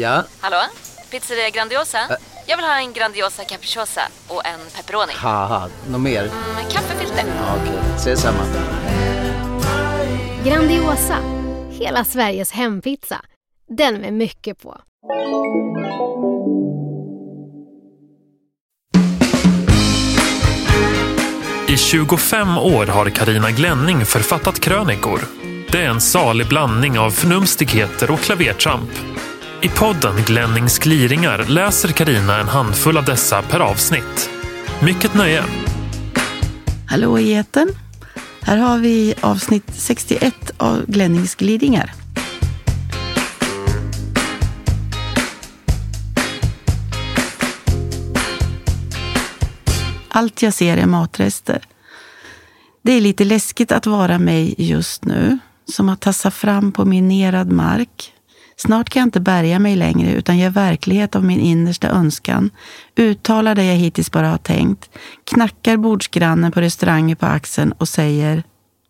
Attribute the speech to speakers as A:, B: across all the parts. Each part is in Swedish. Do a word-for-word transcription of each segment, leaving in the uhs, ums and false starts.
A: Ja?
B: Hallå? Pizzeria Grandiosa? Ä- Jag vill ha en Grandiosa capriciosa och en pepperoni.
A: Haha, något mer?
B: Mm, kaffefilter.
A: Ja, okej, okay. Ses samma.
C: Grandiosa, hela Sveriges hempizza. Den med mycket på.
D: I tjugofem år har Carina Glenning författat krönikor. Det är en salig blandning av förnumstigheter och klavertramp. I podden Glennings gliringar läser Carina en handfull av dessa per avsnitt. Mycket nöje!
E: Hallå i etern. Här har vi avsnitt sextioett av Glennings gliringar. Allt jag ser är matrester. Det är lite läskigt att vara mig just nu, som att tassa fram på minerad mark. Snart kan jag inte bärga mig längre utan gör verklighet av min innersta önskan. Uttalar det jag hittills bara har tänkt. Knackar bordsgrannen på restaurangen på axeln och säger: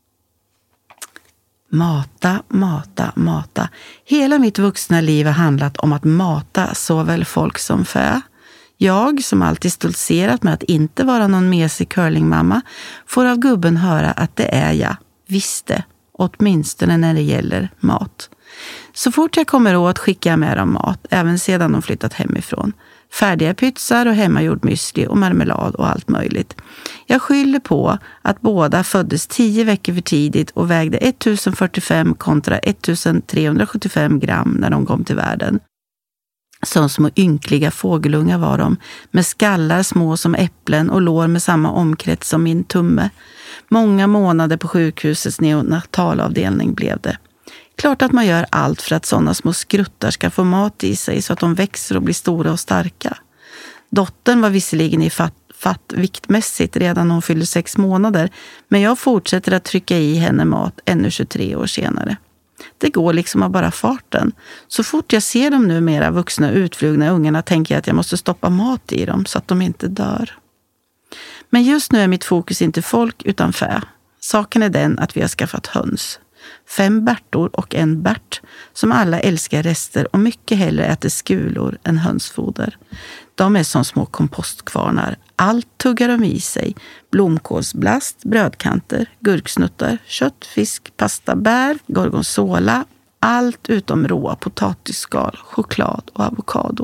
E: Mata, mata, mata. Hela mitt vuxna liv har handlat om att mata såväl folk som fä. Jag, som alltid stoltserat med att inte vara någon mesig curlingmamma, får av gubben höra att det är jag. Visste, åtminstone när det gäller mat. Så fort jag kommer åt skickar jag med dem mat, även sedan de flyttat hemifrån. Färdiga pytsar och hemmagjord müsli och marmelad och allt möjligt. Jag skyller på att båda föddes tio veckor för tidigt och vägde ettusen fyrtiofem kontra ettusen trehundrasjuttiofem gram när de kom till världen. Som små ynkliga fågelungar var de, med skallar små som äpplen och lår med samma omkrets som min tumme. Många månader på sjukhusets neonatalavdelning blev det. Klart att man gör allt för att sådana små skruttar ska få mat i sig så att de växer och blir stora och starka. Dottern var visserligen i fatt, fatt viktmässigt redan när hon fyllde sex månader, men jag fortsätter att trycka i henne mat ännu tjugotre år senare. Det går liksom av bara farten. Så fort jag ser de numera vuxna utflugna ungarna tänker jag att jag måste stoppa mat i dem så att de inte dör. Men just nu är mitt fokus inte folk utan fä. Saken är den att vi har skaffat höns. Fem Bertor och en Bert som alla älskar rester och mycket hellre äter skulor än hönsfoder. De är som små kompostkvarnar. Allt tuggar de i sig. Blomkålsblast, brödkanter, gurksnuttar, kött, fisk, pasta, bär, gorgonzola. Allt utom råa potatisskal, choklad och avokado.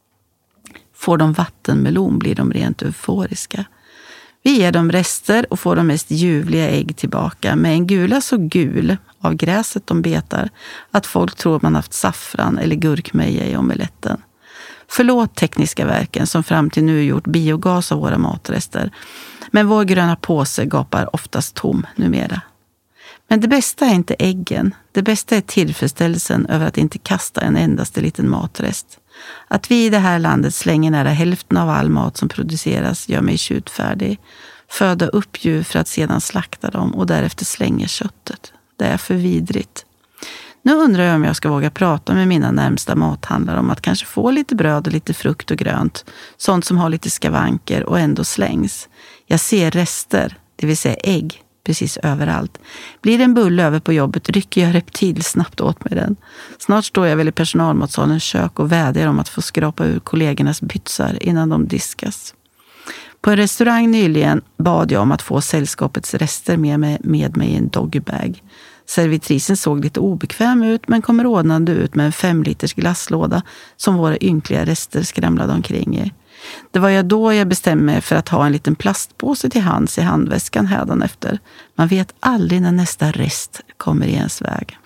E: Får de vattenmelon blir de rent euforiska. Vi ger dem rester och får de mest ljuvliga ägg tillbaka med en gula så gul av gräset de betar att folk tror man haft saffran eller gurkmeja i omeletten. Förlåt Tekniska verken som fram till nu gjort biogas av våra matrester, men vår gröna påse gapar oftast tom numera. Men det bästa är inte äggen, det bästa är tillfredsställelsen över att inte kasta en endaste liten matrest. Att vi i det här landet slänger nära hälften av all mat som produceras gör mig tjutfärdig. Föda upp djur för att sedan slakta dem och därefter slänga köttet. Det är för vidrigt. Nu undrar jag om jag ska våga prata med mina närmsta mathandlare om att kanske få lite bröd och lite frukt och grönt. Sånt som har lite skavanker och ändå slängs. Jag ser rester, det vill säga ägg, precis överallt. Blir det en bulle över på jobbet rycker jag reptil snabbt åt mig den. Snart står jag väl i personalmatsalens kök och vädjar om att få skrapa ur kollegornas pytsar innan de diskas. På en restaurang nyligen bad jag om att få sällskapets rester med mig, med mig i en doggybag. Servitrisen såg lite obekväm ut men kom rådnande ut med en fem liters glasslåda som våra ynkliga rester skramlade omkring i. Det var jag då jag bestämde mig för att ha en liten plastpåse till hands i handväskan hädanefter. Man vet aldrig när nästa rest kommer i ens väg.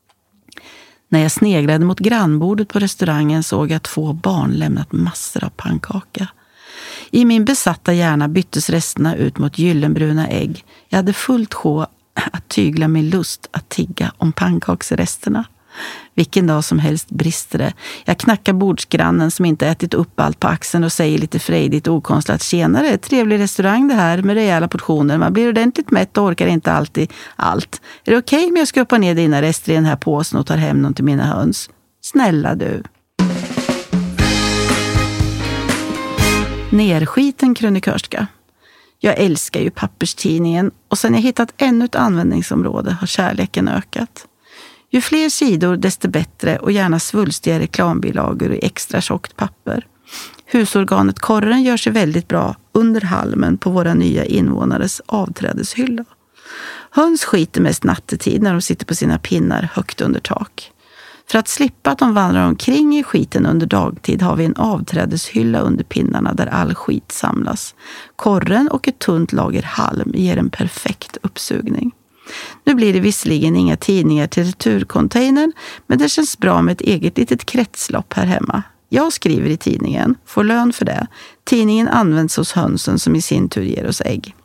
E: När jag sneglade mot grannbordet på restaurangen såg jag två barn lämnat massor av pannkaka. I min besatta hjärna byttes resterna ut mot gyllenbruna ägg. Jag hade fullt sjå att tygla min lust att tigga om pannkaksresterna. Vilken dag som helst brister det. Jag knackar bordsgrannen som inte ätit upp allt på axeln och säger lite frejdigt och okonstlat: tjenare, trevlig restaurang det här med rejäla portioner. Man blir ordentligt mätt och orkar inte alltid allt. Är det okej om jag skruppar ner dina rester i den här påsen och tar hem någon till mina höns? Snälla du. Nerskiten krönikörska. Jag älskar ju papperstidningen och sen jag hittat ännu ett användningsområde har kärleken ökat. Ju fler sidor desto bättre och gärna svulstiga reklambilagor i extra tjockt papper. Husorganet korren gör sig väldigt bra under halmen på våra nya invånares avträdeshylla. Höns skiter mest nattetid när de sitter på sina pinnar högt under tak. För att slippa att de vandrar omkring i skiten under dagtid har vi en avträdeshylla under pinnarna där all skit samlas. Korren och ett tunt lager halm ger en perfekt uppsugning. Nu blir det visserligen inga tidningar till returcontainern, men det känns bra med ett eget litet kretslopp här hemma. Jag skriver i tidningen, får lön för det. Tidningen används hos hönsen som i sin tur ger oss ägg.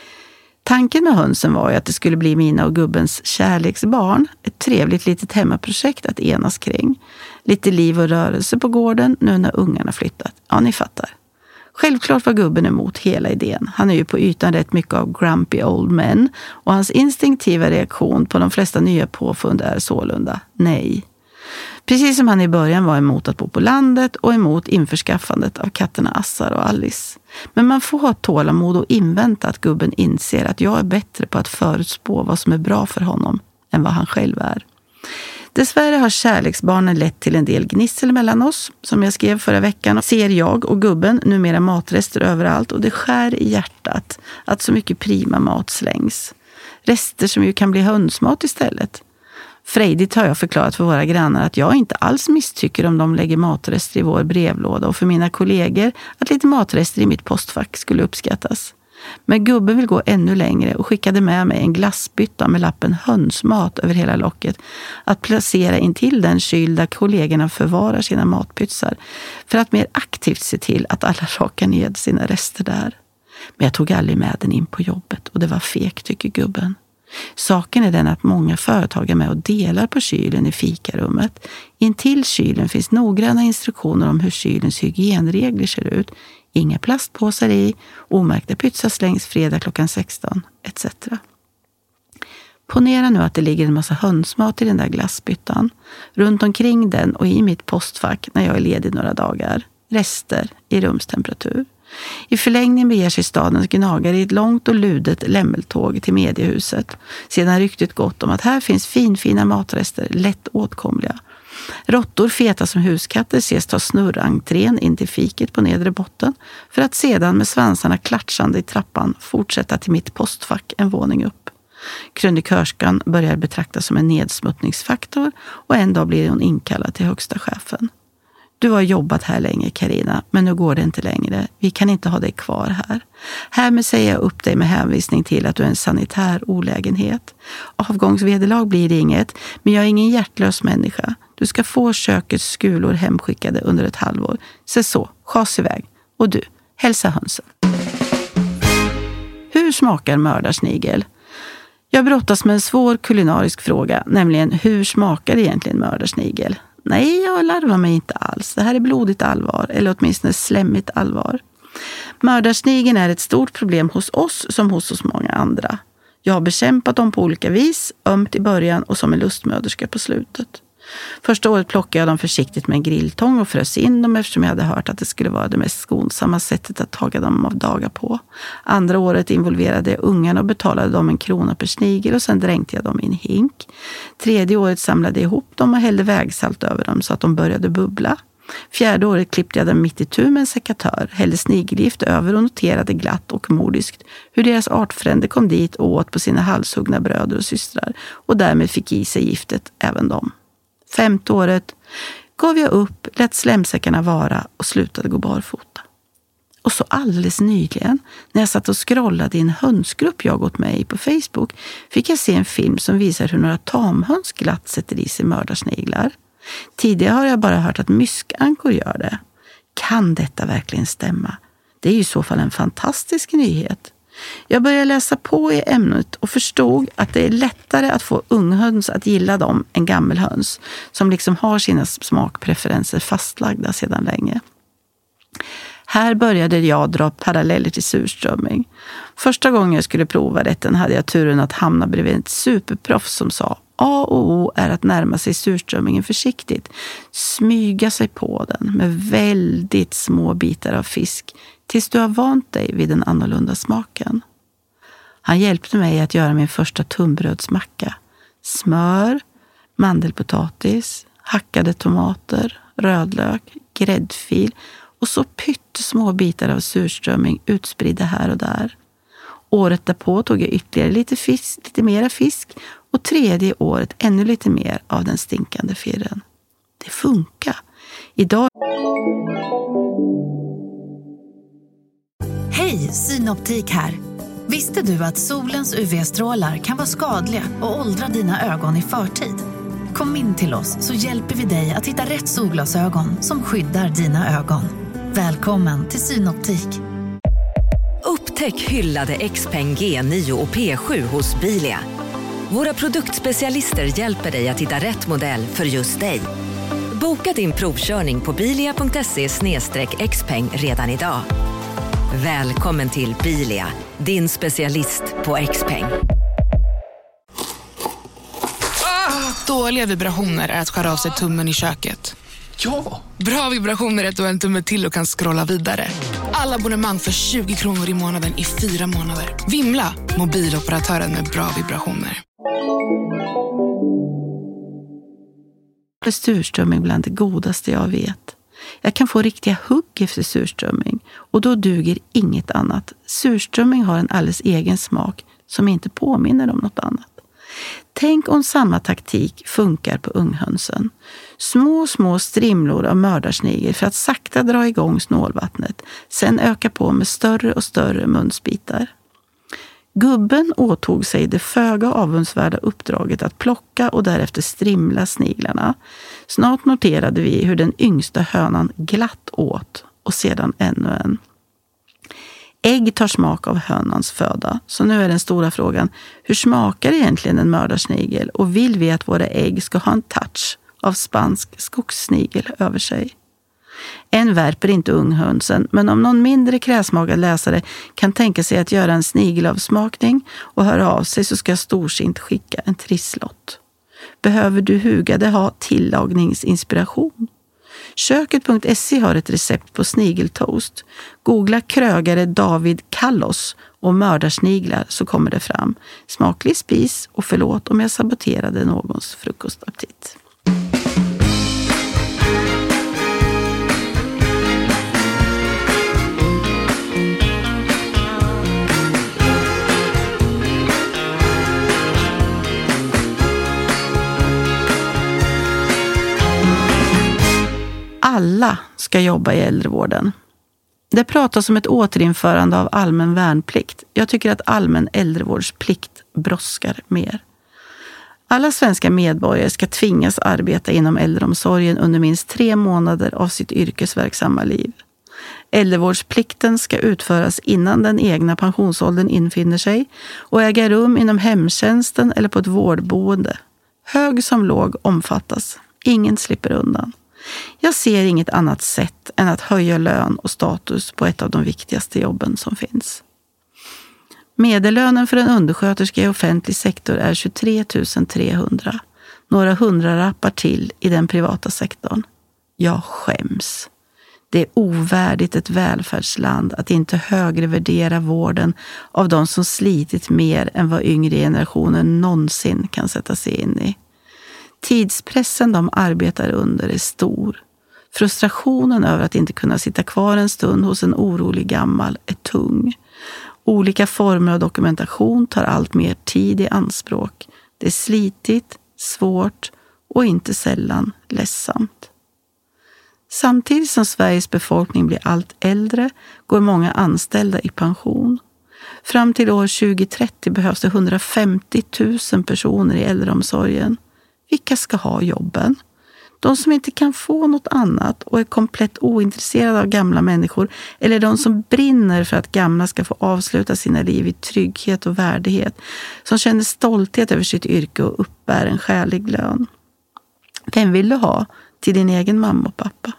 E: Tanken med hönsen var ju att det skulle bli mina och gubbens kärleksbarn. Ett trevligt litet hemmaprojekt att enas kring. Lite liv och rörelse på gården nu när ungarna flyttat. Ja, ni fattar. Självklart var gubben emot hela idén. Han är ju på ytan rätt mycket av grumpy old men. Och hans instinktiva reaktion på de flesta nya påfund är sålunda nej. Precis som han i början var emot att bo på landet och emot införskaffandet av katterna Assar och Alice. Men man får ha tålamod och invänta att gubben inser att jag är bättre på att förutspå vad som är bra för honom än vad han själv är. Dessvärre har kärleksbarnen lett till en del gnissel mellan oss. Som jag skrev förra veckan ser jag och gubben numera matrester överallt och det skär i hjärtat att så mycket prima mat slängs. Rester som ju kan bli hönsmat istället. Frejdigt har jag förklarat för våra grannar att jag inte alls misstycker om de lägger matrester i vår brevlåda och för mina kollegor att lite matrester i mitt postfack skulle uppskattas. Men gubben vill gå ännu längre och skickade med mig en glassbytta med lappen hönsmat över hela locket att placera in till den kyl där kollegorna förvarar sina matpytsar för att mer aktivt se till att alla rakar ned sina rester där. Men jag tog aldrig med den in på jobbet och det var fek, tycker gubben. Saken är den att många företag är med och delar på kylen i fikarummet. Intill kylen finns noggranna instruktioner om hur kylens hygienregler ser ut. Inga plastpåsar i, omärkta pytsar slängs fredag klockan sexton, et cetera. Ponera nu att det ligger en massa hönsmat i den där glassbyttan. Runt omkring den och i mitt postfack när jag är ledig några dagar. Rester i rumstemperatur. I förlängningen beger sig stadens gnagare i ett långt och ludet lämmeltåg till mediehuset. Sedan ryktet gått om att här finns finfina matrester, lätt åtkomliga. Råttor feta som huskatter ses ta snurrentrén in till fiket på nedre botten för att sedan med svansarna klatschande i trappan fortsätta till mitt postfack en våning upp. Krönikörskan börjar betraktas som en nedsmuttningsfaktor och en dag blir hon inkallad till högsta chefen. Du har jobbat här länge, Carina, men nu går det inte längre. Vi kan inte ha dig kvar här. Härmed säger jag upp dig med hänvisning till att du är en sanitär olägenhet. Avgångsvederlag blir det inget, men jag är ingen hjärtlös människa. Du ska få kökets skulor hemskickade under ett halvår. Så så, schas iväg. Och du, hälsa hönsen. Hur smakar mördarsnigel? Jag brottas med en svår kulinarisk fråga, nämligen hur smakar egentligen mördarsnigel? Nej, jag larvar mig inte alls. Det här är blodigt allvar, eller åtminstone slemmigt allvar. Mördarsnigeln är ett stort problem hos oss som hos så många andra. Jag har bekämpat dem på olika vis, ömt i början och som en lustmöderska på slutet. Första året plockade jag dem försiktigt med en grilltång och frös in dem eftersom jag hade hört att det skulle vara det mest skonsamma sättet att taga dem av dagar på. Andra året involverade jag ungarna och betalade dem en krona per snigel och sen dränkte jag dem i en hink. Tredje året samlade jag ihop dem och hällde vägsalt över dem så att de började bubbla. Fjärde året klippte jag dem mitt i tur med en sekateur, hällde snigelgift över och noterade glatt och modiskt hur deras artfränder kom dit och åt på sina halshuggna bröder och systrar och därmed fick i sig giftet även de. Femte året gav jag upp, lät slemsäckarna vara och slutade gå barfota. Och så alldeles nyligen, när jag satt och scrollade i en hönsgrupp jag gått med i på Facebook, fick jag se en film som visar hur några tamhöns glatt sätter i sig mördarsniglar. Tidigare har jag bara hört att myskankor gör det. Kan detta verkligen stämma? Det är ju i så fall en fantastisk nyhet. Jag började läsa på i ämnet och förstod att det är lättare att få unghöns att gilla dem än gammelhöns som liksom har sina smakpreferenser fastlagda sedan länge. Här började jag dra paralleller till surströmming. Första gången jag skulle prova rätten hade jag turen att hamna bredvid ett superproffs som sa A och O är att närma sig surströmmingen försiktigt. Smyga sig på den med väldigt små bitar av fisk tills du har vant dig vid den annorlunda smaken. Han hjälpte mig att göra min första tunnbrödsmacka. Smör, mandelpotatis, hackade tomater, rödlök, gräddfil och så pyttesmå bitar av surströmming utspridda här och där. Året därpå tog jag ytterligare lite fisk, lite mera fisk och tredje året ännu lite mer av den stinkande firren. Det funkar. Idag...
F: Hej, Synoptik här. Visste du att solens U V-strålar kan vara skadliga och åldra dina ögon i förtid? Kom in till oss så hjälper vi dig att hitta rätt solglasögon som skyddar dina ögon. Välkommen till Synoptik.
G: Upptäck hyllade Xpeng G nio och P sju hos Bilia. Våra produktspecialister hjälper dig att hitta rätt modell för just dig. Boka din provkörning på bilia punkt se slash xpeng redan idag. Välkommen till Bilia, din specialist på Xpeng.
H: Ah, dåliga vibrationer är att skära av sig tummen i köket.
I: Ja!
H: Bra vibrationer är att du har en tumme till och kan scrolla vidare. Alla abonnemang för tjugo kronor i månaden i fyra månader. Vimla, mobiloperatören med bra vibrationer.
E: Surströmming bland det godaste jag vet. Jag kan få riktiga hugg efter surströmming och då duger inget annat. Surströmming har en alldeles egen smak som inte påminner om något annat. Tänk om samma taktik funkar på unghönsen. Små, små strimlor av mördarsnigel för att sakta dra igång snålvattnet. Sen öka på med större och större munsbitar. Gubben åtog sig det föga avundsvärda uppdraget att plocka och därefter strimla sniglarna. Snart noterade vi hur den yngsta hönan glatt åt och sedan ännu en. Ägg tar smak av hönans föda, så nu är den stora frågan, hur smakar egentligen en mördarsnigel och vill vi att våra ägg ska ha en touch av spansk skogssnigel över sig? En värper inte unghönsen, men om någon mindre kräsmagad läsare kan tänka sig att göra en snigelavsmakning och höra av sig så ska jag storsint skicka en trisslott. Behöver du hugade ha tillagningsinspiration? Köket punkt se har ett recept på snigeltoast. Googla krögare David Kallos och mördarsniglar så kommer det fram. Smaklig spis och förlåt om jag saboterade någons frukostaptit. Alla ska jobba i äldrevården. Det pratas om ett återinförande av allmän värnplikt. Jag tycker att allmän äldrevårdsplikt brådskar mer. Alla svenska medborgare ska tvingas arbeta inom äldreomsorgen under minst tre månader av sitt yrkesverksamma liv. Äldrevårdsplikten ska utföras innan den egna pensionsåldern infinner sig och äga rum inom hemtjänsten eller på ett vårdboende. Hög som låg omfattas. Ingen slipper undan. Jag ser inget annat sätt än att höja lön och status på ett av de viktigaste jobben som finns. Medellönen för en undersköterska i offentlig sektor är tjugotre tusen trehundra. Några hundralappar till i den privata sektorn. Jag skäms. Det är ovärdigt ett välfärdsland att inte högre värdera vården av de som slitit mer än vad yngre generationen någonsin kan sätta sig in i. Tidspressen de arbetar under är stor. Frustrationen över att inte kunna sitta kvar en stund hos en orolig gammal är tung. Olika former av dokumentation tar allt mer tid i anspråk. Det är slitigt, svårt och inte sällan ledsamt. Samtidigt som Sveriges befolkning blir allt äldre går många anställda i pension. Fram till år tjugo trettio behövs det hundrafemtio tusen personer i äldreomsorgen. Vilka ska ha jobben? De som inte kan få något annat och är komplett ointresserade av gamla människor, eller de som brinner för att gamla ska få avsluta sina liv i trygghet och värdighet, som känner stolthet över sitt yrke och uppbär en skälig lön. Vem vill du ha till din egen mamma och pappa?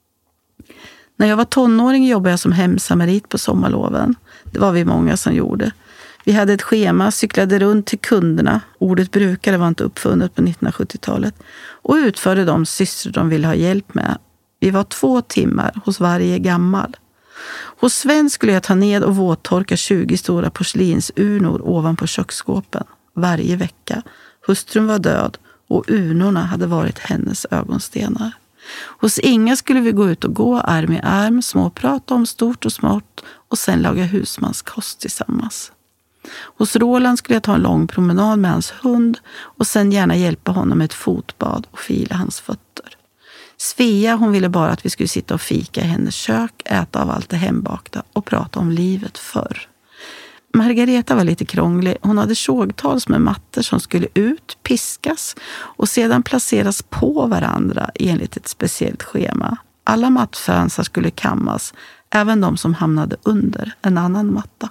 E: När jag var tonåring jobbade jag som hemsamarit på sommarloven. Det var vi många som gjorde. Vi hade ett schema, cyklade runt till kunderna, ordet brukare var inte uppfunnet på nittonhundrasjuttiotalet, och utförde de sysslor de ville ha hjälp med. Vi var två timmar hos varje gammal. Hos Sven skulle jag ta ned och våttorka tjugo stora porslinsurnor ovanpå köksskåpen varje vecka. Hustrun var död och urnorna hade varit hennes ögonstenar. Hos Inga skulle vi gå ut och gå arm i arm, småprata om stort och smått och sen laga husmanskost tillsammans. Hos Roland skulle jag ta en lång promenad med hans hund och sen gärna hjälpa honom med ett fotbad och fila hans fötter. Svea, hon ville bara att vi skulle sitta och fika i hennes kök, äta av allt det hembakta och prata om livet förr. Margareta var lite krånglig. Hon hade sågtals med mattor som skulle ut, piskas och sedan placeras på varandra enligt ett speciellt schema. Alla mattfransar skulle kammas, även de som hamnade under en annan matta.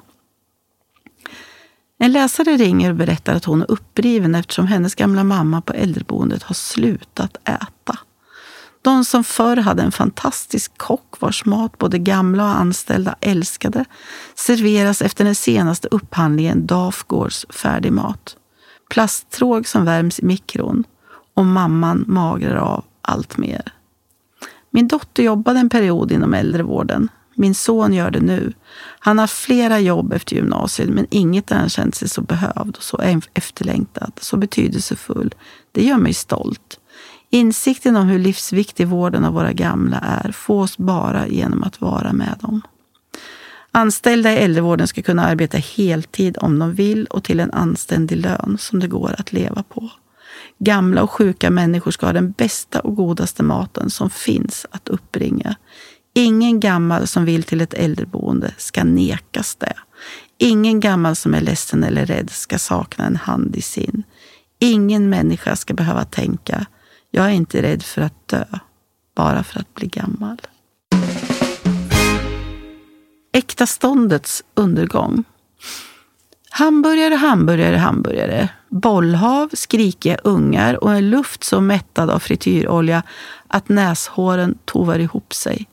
E: En läsare ringer och berättar att hon är uppriven eftersom hennes gamla mamma på äldreboendet har slutat äta. De som förr hade en fantastisk kock vars mat både gamla och anställda älskade serveras efter den senaste upphandlingen Dafgårds färdig mat. Plasttråg som värms i mikron och mamman magrar av allt mer. Min dotter jobbade en period inom äldrevården. Min son gör det nu. Han har flera jobb efter gymnasiet men inget där han känt sig så behövd och så efterlängtad, så betydelsefull. Det gör mig stolt. Insikten om hur livsviktig vården av våra gamla är fås bara genom att vara med dem. Anställda i äldrevården ska kunna arbeta heltid om de vill och till en anständig lön som det går att leva på. Gamla och sjuka människor ska ha den bästa och godaste maten som finns att uppbringa. Ingen gammal som vill till ett äldreboende ska nekas det. Ingen gammal som är ledsen eller rädd ska sakna en hand i sin. Ingen människa ska behöva tänka: jag är inte rädd för att dö, bara för att bli gammal. Äkta ståndets undergång. Hamburgare, hamburgare, hamburgare. Bollhav, skrikiga ungar och en luft så mättad av frityrolja att näshåren tovar ihop sig.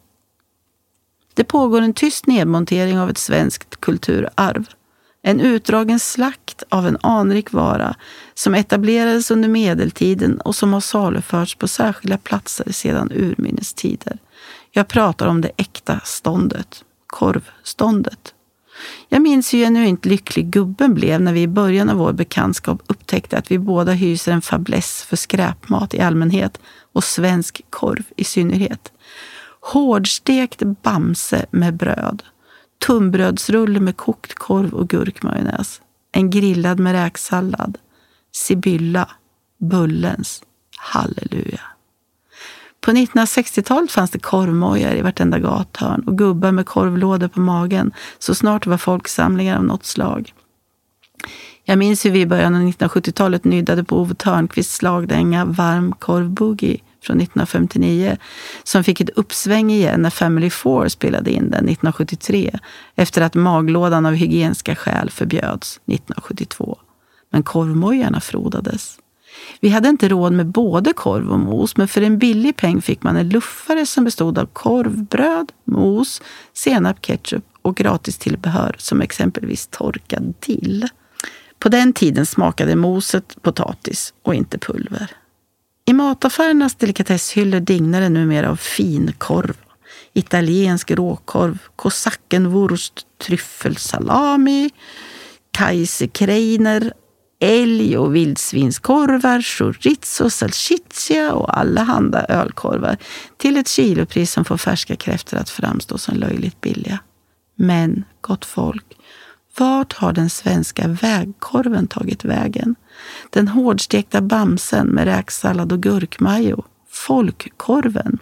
E: Det pågår en tyst nedmontering av ett svenskt kulturarv. En utdragen slakt av en anrik vara som etablerades under medeltiden och som har saluförts på särskilda platser sedan urminnes tider. Jag pratar om det äkta ståndet, korvståndet. Jag minns hur genuint lycklig gubben blev när vi i början av vår bekantskap upptäckte att vi båda hyser en fäbless för skräpmat i allmänhet och svensk korv i synnerhet. Hårdstekt bamse med bröd. Tunnbrödsrulle med kokt korv och gurkmajonnäs. En grillad med räksallad. Sibylla. Bullens. Halleluja. På nittonhundrasextiotalet fanns det korvmojar i vartenda gathörn och gubbar med korvlådor på magen så snart det var folksamlingar av något slag. Jag minns hur vi i början av nittonhundrasjuttiotalet nyddade på Ove Thörnqvists slagdänga Varm korvboogie från nittonhundrafemtionio som fick ett uppsväng igen när Family Four spelade in den nittonhundrasjuttiotre efter att maglådan av hygieniska skäl förbjöds nittonhundrasjuttiotvå. Men korvmojarna frodades. Vi hade inte råd med både korv och mos, men för en billig peng fick man en luffare som bestod av korvbröd, mos, senap, ketchup och gratis tillbehör som exempelvis torkad dill. På den tiden smakade moset potatis och inte pulver. I mataffärernas delikatesshyllor dignar det numera av finkorv, italiensk råkorv, kosackenwurst, tryffelsalami, kaiserkreiner, älg- och vildsvinskorvar, chorizo, salsiccia och alla handa ölkorvar till ett kilopris som får färska kräftor att framstå som löjligt billiga. Men, gott folk, vart har den svenska vägkorven tagit vägen? Den hårdstekta bamsen med räksallad och gurkmajo. Folkkorven.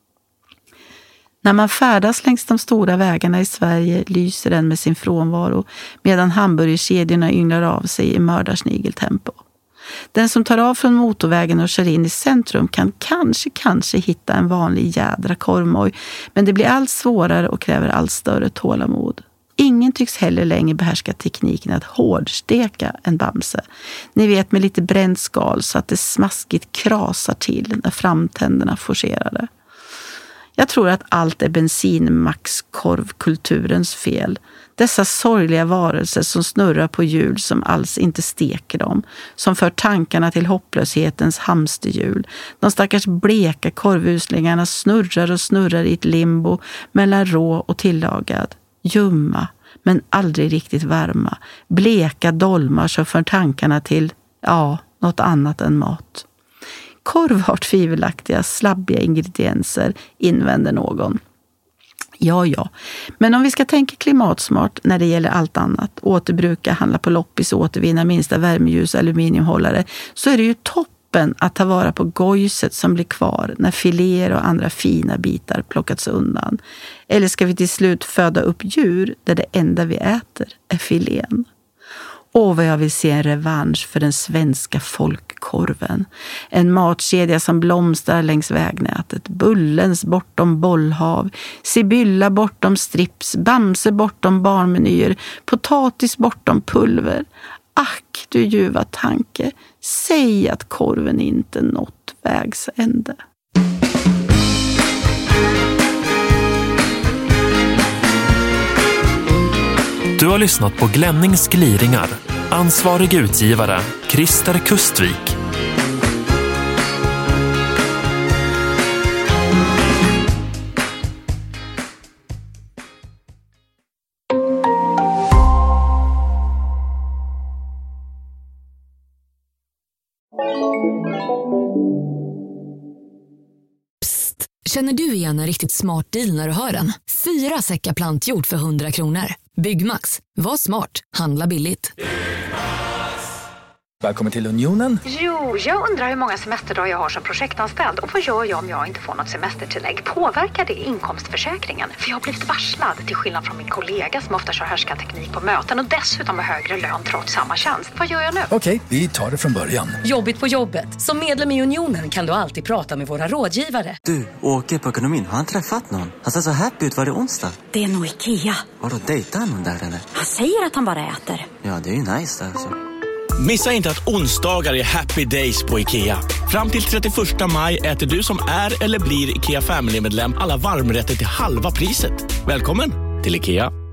E: När man färdas längs de stora vägarna i Sverige lyser den med sin frånvaro medan hamburgerkedjorna ynglar av sig i mördarsnigeltempo. Den som tar av från motorvägen och kör in i centrum kan kanske, kanske hitta en vanlig jädra korvmoj, men det blir allt svårare och kräver allt större tålamod. Ingen tycks heller längre behärska tekniken att hårdsteka en bamse. Ni vet, med lite bränt skal så att det smaskigt krasar till när framtänderna forcerade. Jag tror att allt är bensinmaxkorvkulturens fel. Dessa sorgliga varelser som snurrar på hjul som alls inte steker dem. Som för tankarna till hopplöshetens hamsterhjul. De stackars bleka korvuslingarna snurrar och snurrar i ett limbo mellan rå och tillagad. Ljumma, men aldrig riktigt varma. Bleka dolmar som för tankarna till, ja, något annat än mat. Korv har tvivelaktiga, slabbiga ingredienser, invänder någon. Ja, ja. Men om vi ska tänka klimatsmart när det gäller allt annat, återbruka, handla på loppis och återvinna minsta värmeljus, aluminiumhållare, så är det ju toppen att ta vara på gojset som blir kvar när filéer och andra fina bitar plockats undan. Eller ska vi till slut föda upp djur där det enda vi äter är filén? Åh, vad jag vill se en revansch för den svenska folkkorven. En matkedja som blomstrar längs vägnätet. Bullens bortom bollhav. Sibylla bortom strips. Bamse bortom barnmenyer. Potatis bortom pulver. Ack, du ljuva tanke. Säg att korven inte nått vägs ände.
D: Du har lyssnat på Glennings gliringar. Ansvarig utgivare, Christer Kustvik.
I: Psst, känner du igen en riktigt smart deal när du hör den? Fyra säckar plantjord för hundra kronor. Byggmax. Var smart. Handla billigt.
J: Välkommen till Unionen.
K: Jo, jag undrar hur många semesterdagar jag har som projektanställd. Och vad gör jag om jag inte får något semestertillägg? Påverkar det inkomstförsäkringen? För jag har blivit varslad, till skillnad från min kollega som ofta kör härskarteknik på möten och dessutom har högre lön trots samma tjänst. Vad gör jag nu?
J: Okej, vi tar det från början.
L: Jobbigt på jobbet. Som medlem i Unionen kan du alltid prata med våra rådgivare.
M: Du, åker på ekonomin. Har han träffat någon? Han ser så happy ut. Var det onsdag?
N: Det är nog Ikea.
M: Har du dejtat någon där eller?
N: Han säger att han bara äter.
M: Ja, det är ju nice där alltså.
O: Missa inte att onsdagar är happy days på Ikea. Fram till trettioförsta maj äter du som är eller blir Ikea Family-medlem alla varmrätter till halva priset. Välkommen till Ikea.